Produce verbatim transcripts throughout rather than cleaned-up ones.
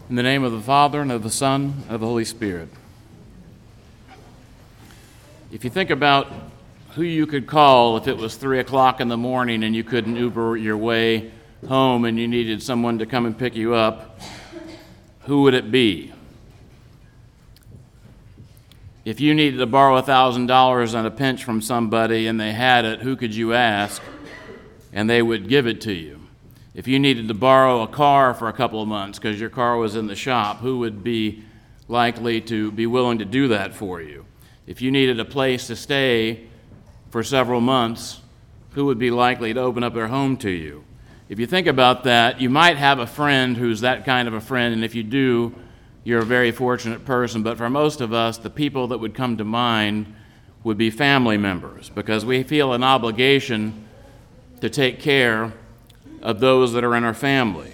In the name of the Father, and of the Son, and of the Holy Spirit. If you think about who you could call if it was three o'clock in the morning and you couldn't Uber your way home and you needed someone to come and pick you up, who would it be? If you needed to borrow one thousand dollars on a pinch from somebody and they had it, who could you ask? And they would give it to you. If you needed to borrow a car for a couple of months because your car was in the shop, who would be likely to be willing to do that for you? If you needed a place to stay for several months, who would be likely to open up their home to you? If you think about that, you might have a friend who's that kind of a friend, and if you do, you're a very fortunate person. But for most of us, the people that would come to mind would be family members, because we feel an obligation to take care of those that are in our family.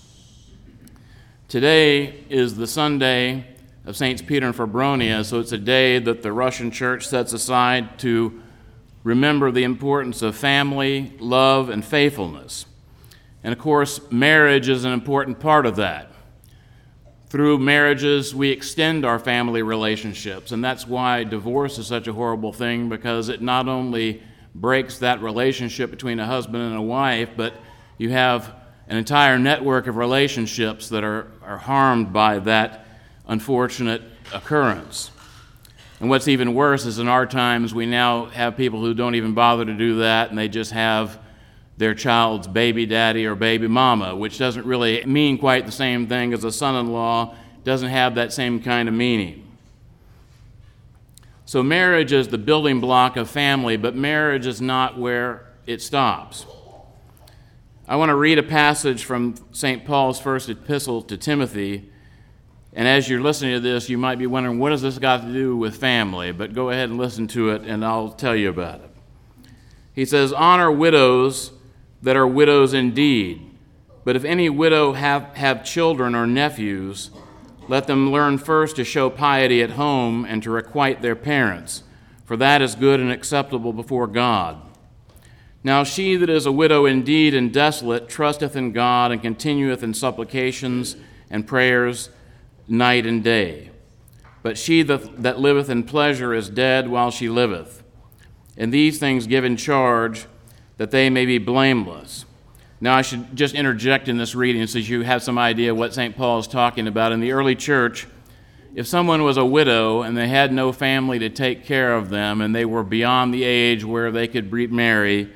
Today is the Sunday of Saints Peter and Febronia, so it's a day that the Russian Church sets aside to remember the importance of family, love, and faithfulness. And of course, marriage is an important part of that. Through marriages, we extend our family relationships, and that's why divorce is such a horrible thing, because it not only breaks that relationship between a husband and a wife, but you have an entire network of relationships that are, are harmed by that unfortunate occurrence. And what's even worse is in our times, we now have people who don't even bother to do that, and they just have their child's baby daddy or baby mama, which doesn't really mean quite the same thing as a son-in-law, doesn't have that same kind of meaning. So marriage is the building block of family, but marriage is not where it stops. I want to read a passage from Saint Paul's first epistle to Timothy, and as you're listening to this, you might be wondering, what has this got to do with family? But go ahead and listen to it, and I'll tell you about it. He says, "Honor widows that are widows indeed, but if any widow have, have children or nephews, let them learn first to show piety at home and to requite their parents, for that is good and acceptable before God. Now she that is a widow indeed and desolate trusteth in God and continueth in supplications and prayers night and day. But she that, that liveth in pleasure is dead while she liveth. And these things give in charge, that they may be blameless." Now I should just interject in this reading so you have some idea what Saint Paul is talking about. In the early church, if someone was a widow and they had no family to take care of them and they were beyond the age where they could remarry,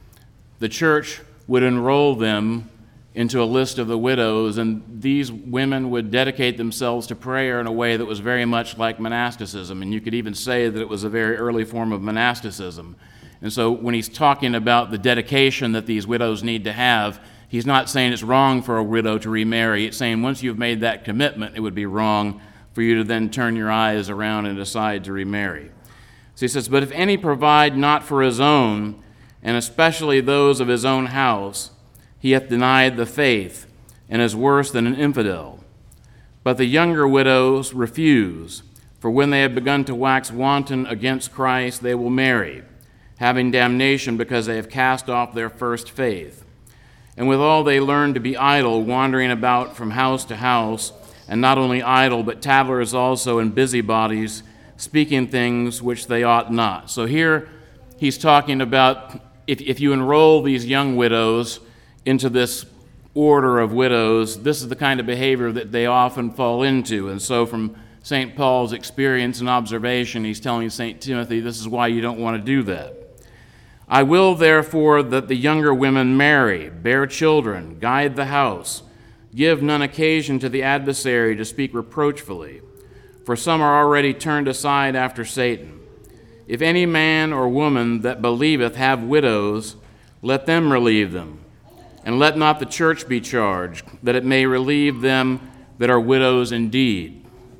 the church would enroll them into a list of the widows, and these women would dedicate themselves to prayer in a way that was very much like monasticism, and you could even say that it was a very early form of monasticism. And so when he's talking about the dedication that these widows need to have, he's not saying it's wrong for a widow to remarry. It's saying once you've made that commitment, it would be wrong for you to then turn your eyes around and decide to remarry. So he says, "But if any provide not for his own, and especially those of his own house, he hath denied the faith, and is worse than an infidel. But the younger widows refuse, for when they have begun to wax wanton against Christ, they will marry, having damnation because they have cast off their first faith. And withal they learn to be idle, wandering about from house to house, and not only idle, but tattlers also and busybodies, speaking things which they ought not." So here he's talking about if, if you enroll these young widows into this order of widows, this is the kind of behavior that they often fall into. And so from Saint Paul's experience and observation, he's telling Saint Timothy, this is why you don't want to do that. "I will therefore that the younger women marry, bear children, guide the house, give none occasion to the adversary to speak reproachfully, for some are already turned aside after Satan. If any man or woman that believeth have widows, let them relieve them. And let not the church be charged, that it may relieve them that are widows indeed."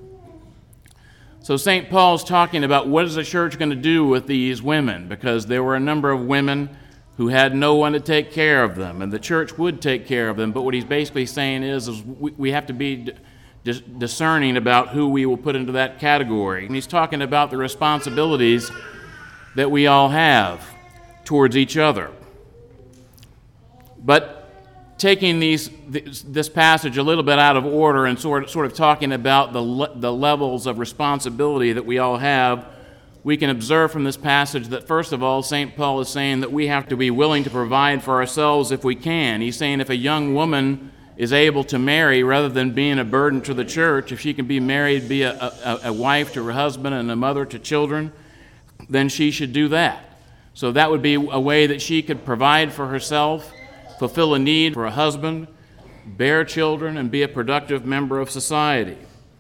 So Saint Paul's talking about what is the church going to do with these women, because there were a number of women who had no one to take care of them, and the church would take care of them. But what he's basically saying is, is we, we have to be dis- discerning about who we will put into that category. And he's talking about the responsibilities that we all have towards each other. But taking these this, this passage a little bit out of order and sort of, sort of talking about the, le- the levels of responsibility that we all have, we can observe from this passage that, first of all, Saint Paul is saying that we have to be willing to provide for ourselves if we can. He's saying if a young woman is able to marry rather than being a burden to the church, if she can be married, be a, a, a wife to her husband and a mother to children, then she should do that. So that would be a way that she could provide for herself, fulfill a need for a husband, bear children, and be a productive member of society.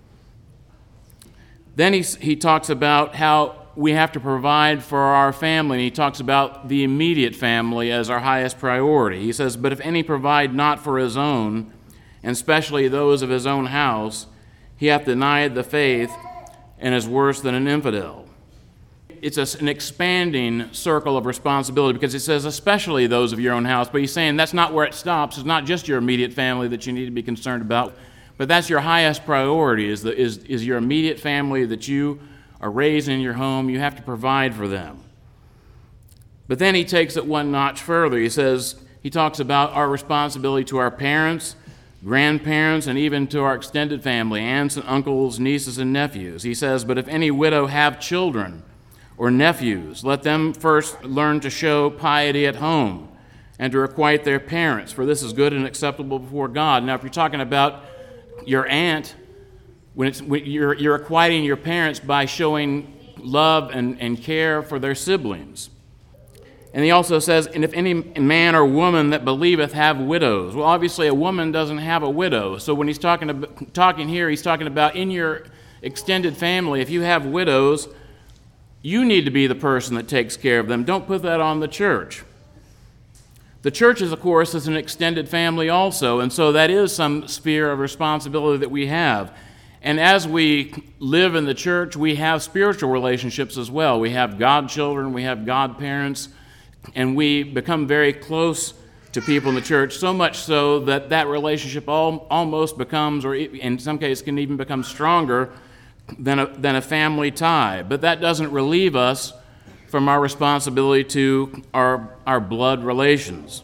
Then he, he talks about how we have to provide for our family, and he talks about the immediate family as our highest priority. He says, but if any provide not for his own, and especially those of his own house, he hath denied the faith and is worse than an infidel. It's a, an expanding circle of responsibility because it says especially those of your own house, but he's saying that's not where it stops. It's not just your immediate family that you need to be concerned about, but that's your highest priority is, the, is, is your immediate family that you are raised in your home. You have to provide for them. But then he takes it one notch further. He says, he talks about our responsibility to our parents, grandparents, and even to our extended family, aunts and uncles, nieces and nephews. He says, but if any widow have children or nephews, let them first learn to show piety at home and to requite their parents, for this is good and acceptable before God. Now, if you're talking about your aunt, when, it's, when you're, you're requiting your parents by showing love and, and care for their siblings. And he also says, and if any man or woman that believeth have widows. Well, obviously a woman doesn't have a widow. So when he's talking, about, talking here, he's talking about in your extended family, if you have widows, you need to be the person that takes care of them. Don't put that on the church. The church, is, of course, is an extended family also, and so that is some sphere of responsibility that we have. And as we live in the church, we have spiritual relationships as well. We have godchildren, we have godparents, and we become very close to people in the church, so much so that that relationship all, almost becomes, or in some cases can even become stronger than a, than a family tie. But that doesn't relieve us from our responsibility to our, our blood relations.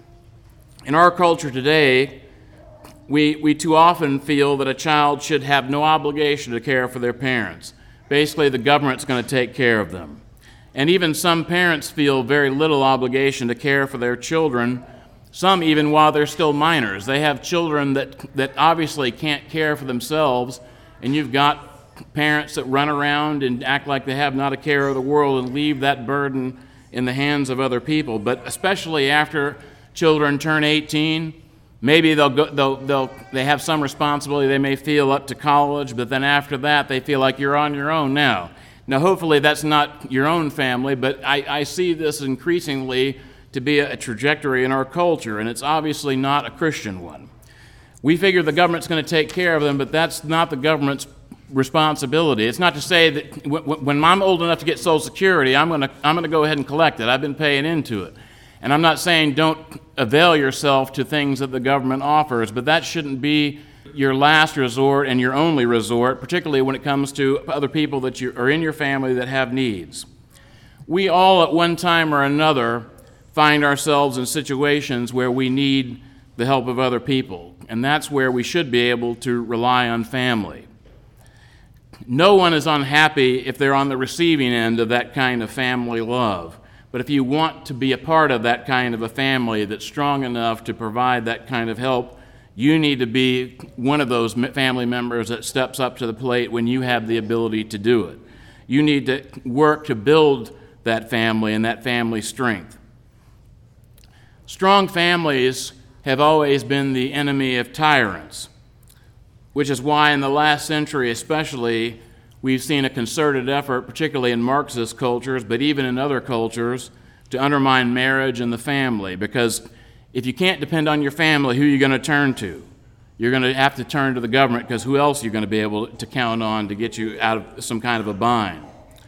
In our culture today, we, we too often feel that a child should have no obligation to care for their parents. Basically, the government's going to take care of them. And even some parents feel very little obligation to care for their children, some even while they're still minors. They have children that, that obviously can't care for themselves, and you've got parents that run around and act like they have not a care of the world and leave that burden in the hands of other people. But especially after children turn eighteen, maybe they'll go, they'll, they'll, they have some responsibility. They may feel up to college, but then after that, they feel like you're on your own now. Now, hopefully that's not your own family, but I, I see this increasingly to be a, a trajectory in our culture, and it's obviously not a Christian one. We figure the government's going to take care of them, but that's not the government's responsibility. It's not to say that w- w- when I'm old enough to get Social Security, I'm going to I'm going to go ahead and collect it. I've been paying into it. And I'm not saying don't avail yourself to things that the government offers, but that shouldn't be your last resort and your only resort, particularly when it comes to other people that you, are in your family that have needs. We all at one time or another find ourselves in situations where we need the help of other people, and that's where we should be able to rely on family. No one is unhappy if they're on the receiving end of that kind of family love. But if you want to be a part of that kind of a family that's strong enough to provide that kind of help, you need to be one of those family members that steps up to the plate when you have the ability to do it. You need to work to build that family and that family strength. Strong families have always been the enemy of tyrants, which is why in the last century especially, we've seen a concerted effort, particularly in Marxist cultures, but even in other cultures, to undermine marriage and the family. Because if you can't depend on your family, who are you going to turn to? You're going to have to turn to the government, because who else are you going to be able to count on to get you out of some kind of a bind?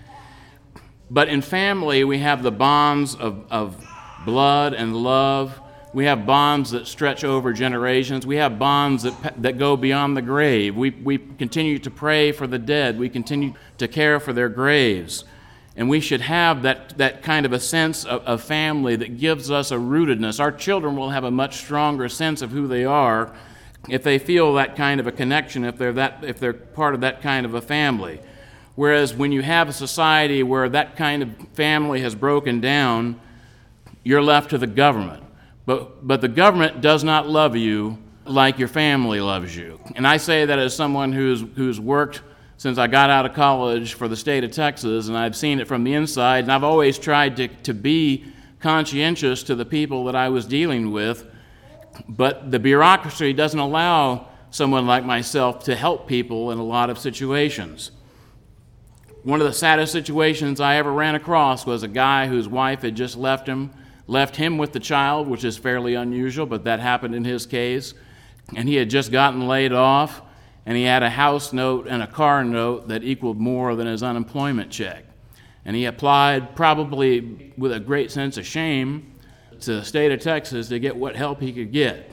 But in family, we have the bonds of, of blood and love. We have bonds that stretch over generations. We have bonds that that go beyond the grave. We we continue to pray for the dead. We continue to care for their graves. And we should have that, that kind of a sense of, of family that gives us a rootedness. Our children will have a much stronger sense of who they are if they feel that kind of a connection, if they're, that, if they're part of that kind of a family. Whereas when you have a society where that kind of family has broken down, you're left to the government. But, but the government does not love you like your family loves you. And I say that as someone who's, who's worked since I got out of college for the state of Texas, and I've seen it from the inside, and I've always tried to, to be conscientious to the people that I was dealing with, but the bureaucracy doesn't allow someone like myself to help people in a lot of situations. One of the saddest situations I ever ran across was a guy whose wife had just left him, left him with the child, which is fairly unusual, but that happened in his case, and he had just gotten laid off, and he had a house note and a car note that equaled more than his unemployment check. And he applied, probably with a great sense of shame, to the state of Texas to get what help he could get.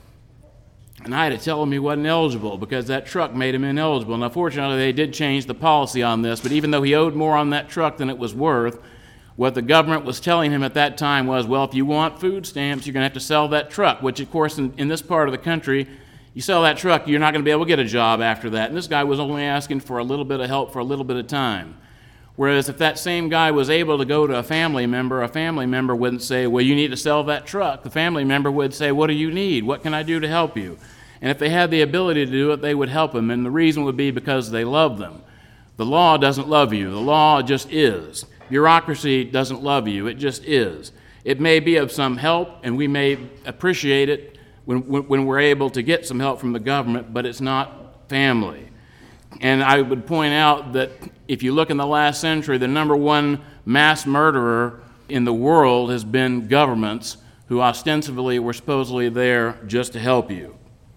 And I had to tell him he wasn't eligible because that truck made him ineligible. Now, fortunately, they did change the policy on this, but even though he owed more on that truck than it was worth, what the government was telling him at that time was, well, if you want food stamps, you're going to have to sell that truck, which, of course, in, in this part of the country, you sell that truck, you're not going to be able to get a job after that. And this guy was only asking for a little bit of help for a little bit of time. Whereas if that same guy was able to go to a family member, a family member wouldn't say, well, you need to sell that truck. The family member would say, what do you need? What can I do to help you? And if they had the ability to do it, they would help him. And the reason would be because they love them. The law doesn't love you. The law just is. Bureaucracy doesn't love you. It just is. It may be of some help, and we may appreciate it when, when we're able to get some help from the government, but it's not family. And I would point out that if you look in the last century, the number one mass murderer in the world has been governments who ostensibly were supposedly there just to help you.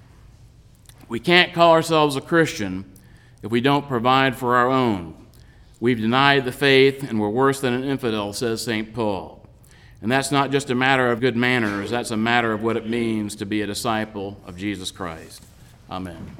We can't call ourselves a Christian if we don't provide for our own. We've denied the faith and we're worse than an infidel, says Saint Paul. And that's not just a matter of good manners, that's a matter of what it means to be a disciple of Jesus Christ. Amen.